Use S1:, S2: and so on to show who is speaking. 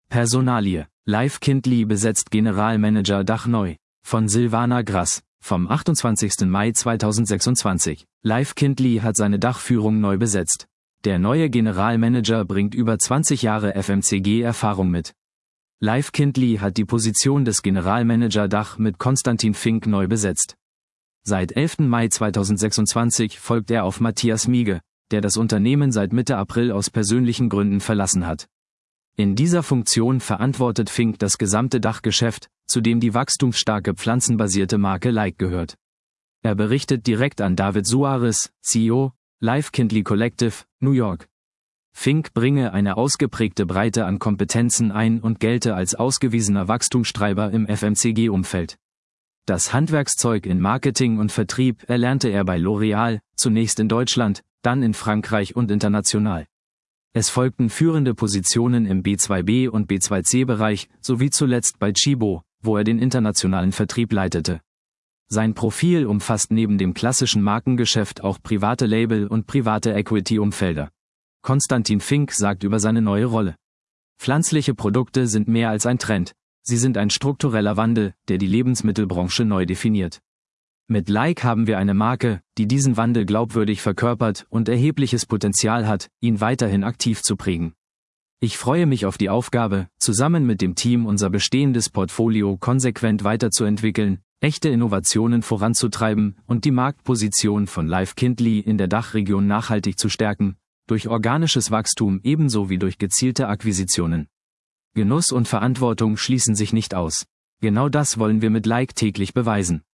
S1: Personalie: Live Kindly besetzt Generalmanager Dach neu. Von Silvana Grass. Vom 28. Mai 2026. Live Kindly hat seine Dachführung neu besetzt. Der neue Generalmanager bringt über 20 Jahre FMCG-Erfahrung mit. Live Kindly hat die Position des Generalmanager Dach mit Konstantin Fink neu besetzt. Seit 11. Mai 2026 folgt er auf Matthias Miege, der das Unternehmen seit Mitte April aus persönlichen Gründen verlassen hat. In dieser Funktion verantwortet Fink das gesamte Dachgeschäft, zu dem die wachstumsstarke pflanzenbasierte Marke Like gehört. Er berichtet direkt an David Suarez, CEO, Live Kindly Collective, New York. Fink bringe eine ausgeprägte Breite an Kompetenzen ein und gelte als ausgewiesener Wachstumstreiber im FMCG-Umfeld. Das Handwerkszeug in Marketing und Vertrieb erlernte er bei L'Oréal, zunächst in Deutschland, dann in Frankreich und international. Es folgten führende Positionen im B2B und B2C-Bereich, sowie zuletzt bei Tchibo, wo er den internationalen Vertrieb leitete. Sein Profil umfasst neben dem klassischen Markengeschäft auch private Label und private Equity-Umfelder. Konstantin Fink sagt über seine neue Rolle: Pflanzliche Produkte sind mehr als ein Trend. Sie sind ein struktureller Wandel, der die Lebensmittelbranche neu definiert. Mit Like haben wir eine Marke, die diesen Wandel glaubwürdig verkörpert und erhebliches Potenzial hat, ihn weiterhin aktiv zu prägen. Ich freue mich auf die Aufgabe, zusammen mit dem Team unser bestehendes Portfolio konsequent weiterzuentwickeln, echte Innovationen voranzutreiben und die Marktposition von Live Kindly in der Dachregion nachhaltig zu stärken, durch organisches Wachstum ebenso wie durch gezielte Akquisitionen. Genuss und Verantwortung schließen sich nicht aus. Genau das wollen wir mit Like täglich beweisen.